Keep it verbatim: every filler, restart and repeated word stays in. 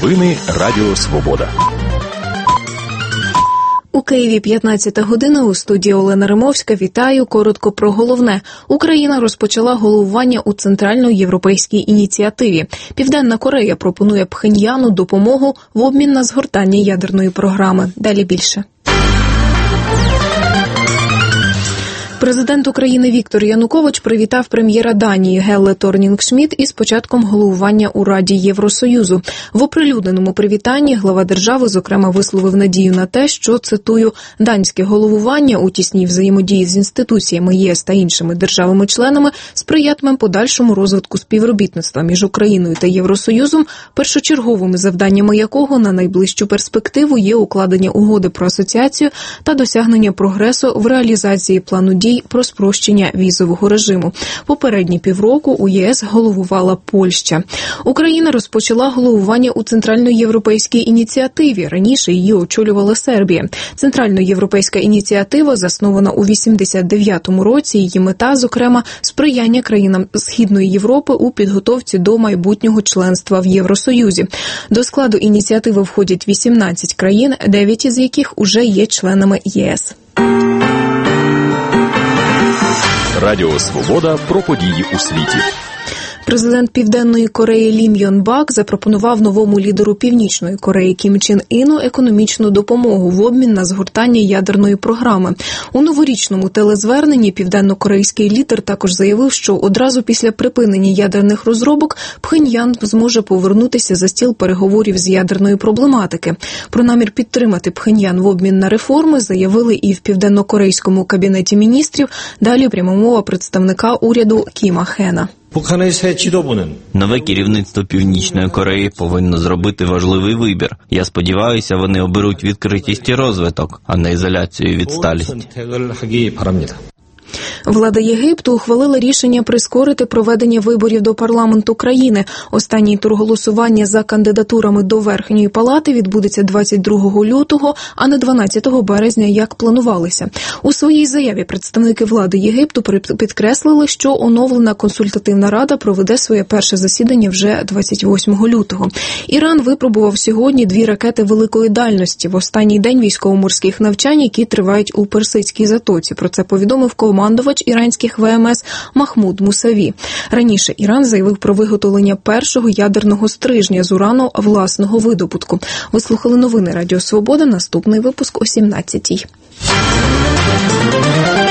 Новини Радіо Свобода. У Києві п'ятнадцята година, у студії Олена Римовська. Вітаю. Коротко про головне. Україна розпочала головування у центральноєвропейській ініціативі. Південна Корея пропонує Пхеньяну допомогу в обмін на згортання ядерної програми. Далі більше. Президент України Віктор Янукович привітав прем'єра Данії Гелле Торнінг-Шмідт із початком головування у Раді Євросоюзу. В оприлюдненому привітанні глава держави, зокрема, висловив надію на те, що, цитую, «данське головування у тісній взаємодії з інституціями ЄС та іншими державами-членами сприятиме подальшому розвитку співробітництва між Україною та Євросоюзом, першочерговими завданнями якого на найближчу перспективу є укладення угоди про асоціацію та досягнення прогресу в реалізації плану дій про спрощення візового режиму. Попередні півроку у ЄС головувала Польща. Україна розпочала головування у Центральноєвропейській ініціативі. Раніше її очолювала Сербія. Центральноєвропейська ініціатива заснована у вісімдесят дев'ятому році. Її мета, зокрема, сприяння країнам Східної Європи у підготовці до майбутнього членства в Євросоюзі. До складу ініціативи входять вісімнадцять країн, дев'ять із яких уже є членами ЄС. Радіо Свобода про події у світі. Президент Південної Кореї Лі Мьон Бак запропонував новому лідеру Північної Кореї Кім Чен Іну економічну допомогу в обмін на згортання ядерної програми. У новорічному телезверненні південно-корейський лідер також заявив, що одразу після припинення ядерних розробок Пхеньян зможе повернутися за стіл переговорів з ядерної проблематики. Про намір підтримати Пхеньян в обмін на реформи заявили і в південно-корейському кабінеті міністрів. Далі пряма мова представника уряду Кіма Хена. Нове керівництво Північної Кореї повинно зробити важливий вибір. Я сподіваюся, вони оберуть відкритість і розвиток, а не ізоляцію і відсталість. Влада Єгипту ухвалила рішення прискорити проведення виборів до парламенту країни. Останній тур голосування за кандидатурами до Верхньої палати відбудеться двадцять другого лютого, а не дванадцятого березня, як планувалося. У своїй заяві представники влади Єгипту підкреслили, що оновлена консультативна рада проведе своє перше засідання вже двадцять восьмого лютого. Іран випробував сьогодні дві ракети великої дальності в останній день військово-морських навчань, які тривають у Персидській затоці. Про це повідомив командувач іранських ВМС Махмуд Мусаві. Раніше Іран заявив про виготовлення першого ядерного стрижня з урану власного видобутку. Ви слухали новини Радіо Свобода. Наступний випуск о сімнадцятій.